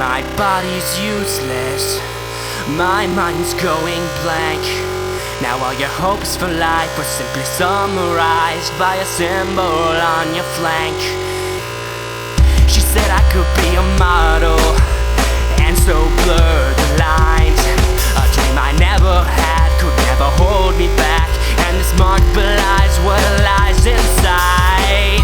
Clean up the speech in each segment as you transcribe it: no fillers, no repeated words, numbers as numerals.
My body's useless, my mind's going blank. Now all your hopes for life were simply summarized by a symbol on your flank. She said I could be a model, and so blurred the lines. A dream I never had could never hold me back, and this mark belies what lies inside.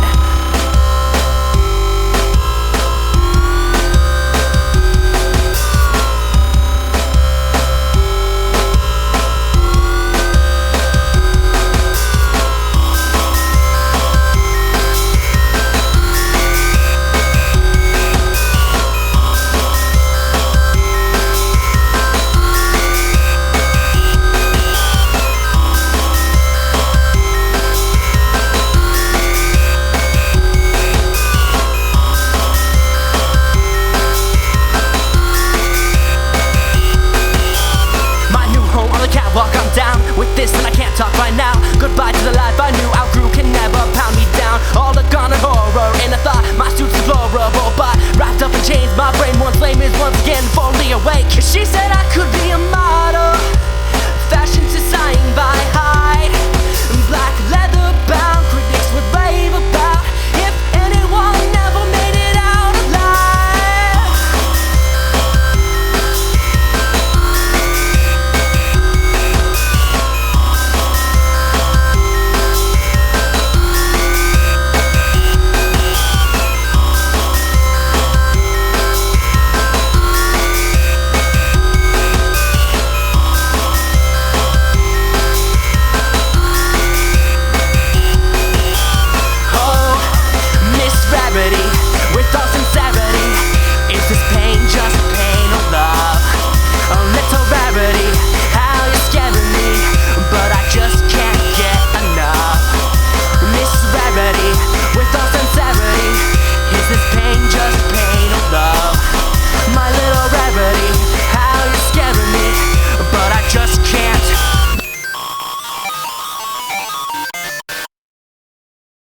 Walk, I'm down with this and I can't talk right now. Goodbye to the life I knew, outgrew, can never pound me down. All the gone and horror in a thought, my suit's deplorable, but wrapped up in chains, my brain once lame is once again fully awake. She said